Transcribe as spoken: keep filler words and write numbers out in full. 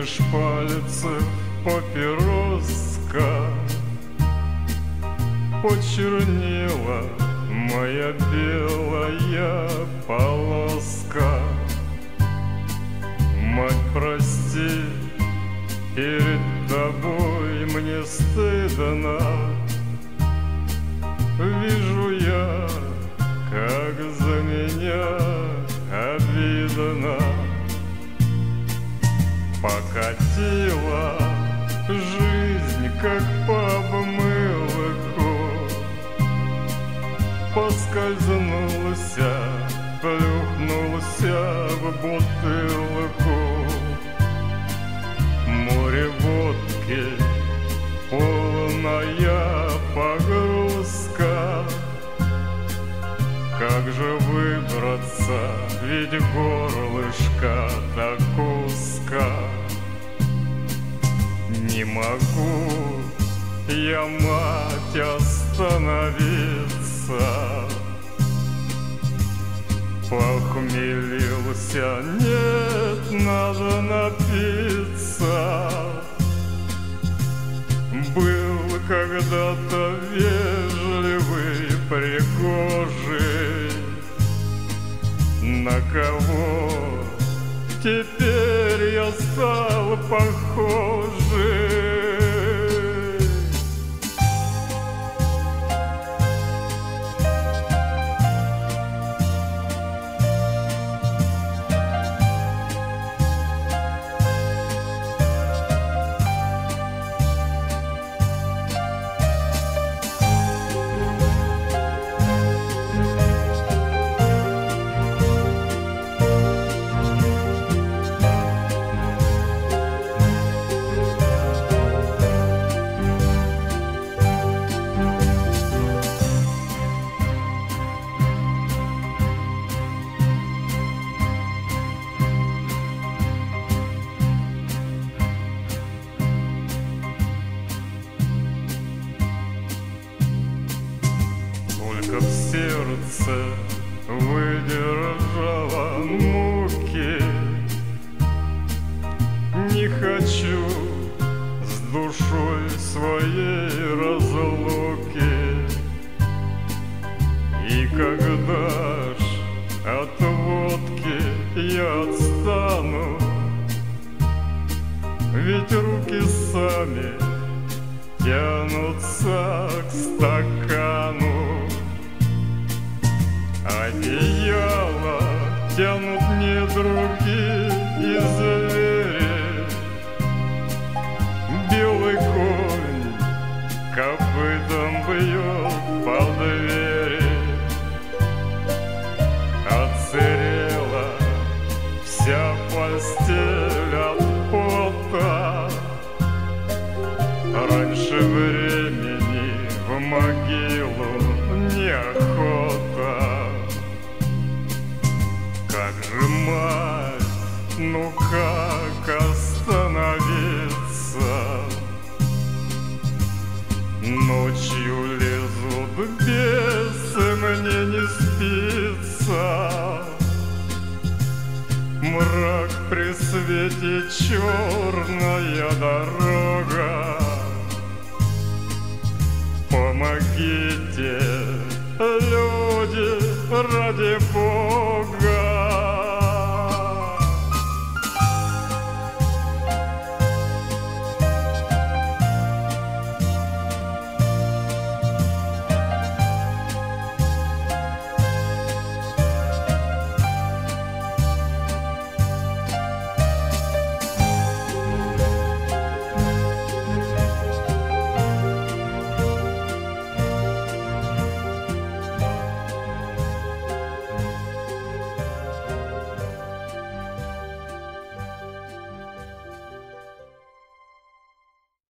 меж пальцев папироска почернела моя белая полоска. Мать, прости, перед тобой мне стыдно. Вижу я, как за меня обидно. Покатила жизнь, как по обмылку, поскользнулся, плюхнулся в бутылку. Море водки, полная погрузка. Как же выбраться, ведь горлышко так узко. Не могу я, мать, остановиться. Похмелился, нет, надо напиться. Был когда-то вежливый, пригожий. На кого теперь я стал похожий? Только в сердце выдержала муки. Не хочу с душой своей разлуки. И когда ж от водки я отстану, ведь руки сами тянутся к стакану. Одеяло тянут не другие звери. Белый конь копытом бьет по двери. Отсырела вся постель от пота. Раньше времени в могилу неохота. Как же, мать, ну как остановиться? Ночью лезут бесы, мне не спится. Мрак при свете, черная дорога.